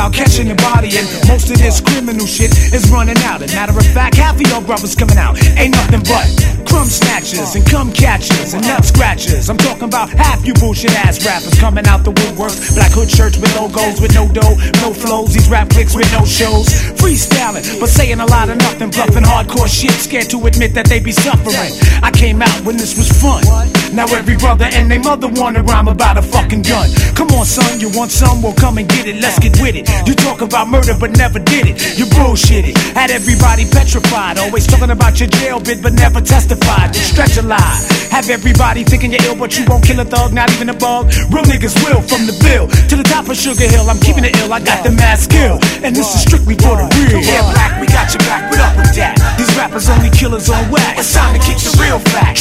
about catching the body, and most of this criminal shit is running out. As a matter of fact, half of your brothers coming out ain't nothing but crumb snatchers and cum catchers and nut scratchers. I'm talking about half you bullshit ass rappers coming out the woodwork. Black hood shirts with logos, with no dough, no flows. These rap clicks with no shows. Freestyling, but saying a lot of nothing. Bluffing hardcore shit, scared to admit that they be suffering. I came out when this was fun. Now every brother and they mother wanna rhyme about a fucking gun. Come on son, you want some? Well come and get it, let's get with it. You talk about murder but never did it. You bullshitted, had everybody petrified. Always talking about your jail bit but never testified. You stretch a lie, have everybody thinking you're ill but you won't kill a thug, not even a bug. Real niggas will, from the bill to the top of Sugar Hill. I'm keeping it ill, I got the mad skill, and this is strictly for the real. Yeah, Black, we got your back, what up with that? These rappers only killers on whack. It's time to kick the real fact.